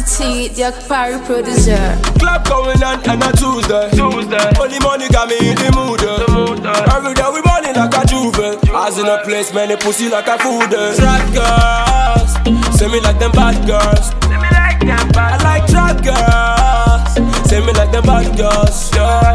T, the Parry producer. Club going on a Tuesday. Only money got me in the mood. Every day we money like a juve. As in a place, many pussy like a food. Trap girls, say me like them bad girls. I like trap girls, say me like them bad girls.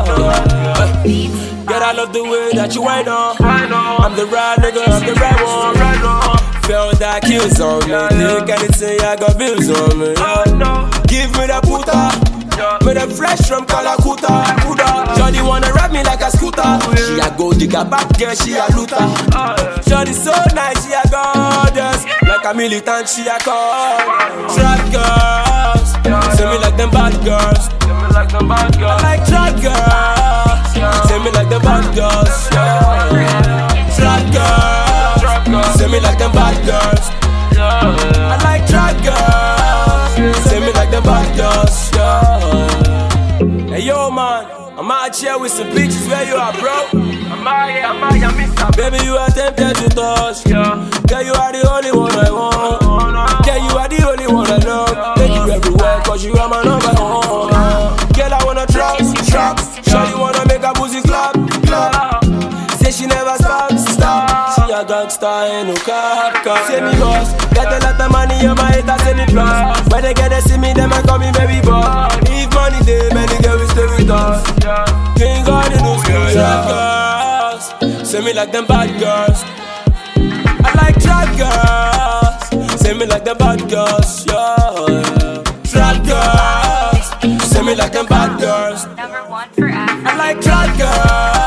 Girl, I love the way that you whine on. I'm the right nigga, I'm the right one. Feel that kills on me. Take anything, I got bills on me. Give me the puta, me the fresh from Calacuta. Shawty wanna ride me like a scooter. She a gold digger, bad girl, she a looter. Shawty so nice, she a goddess. Like a militant, she a call. Trap girls, say me like them bad girls. I like trap girls, say me like them bad girls. Trap girls, say me like them bad girls. I like trap girls, say me like them bad girls. Hey yo man, I'm out here with some bitches. Where you are, bro? I'm out here, mister. Baby, you are tempted to touch. Girl, you are the only one I want. Girl, you are the only one I love. Take you everywhere, cause you are my number one. Girl, I wanna trap. Sure you wanna make a pussy clap. Say she never stop. She a gangsta in no cap. Say me boss, got a lot of money on my head, I say me plus. When they get to see me, them I call me baby boss. If money day, many girls will stay with us. King God in those trap girls, say me like them bad girls. I like trap girls, say me like them bad girls. Trap girls, say me like them bad girls. #1 for Africa. I like trap girls.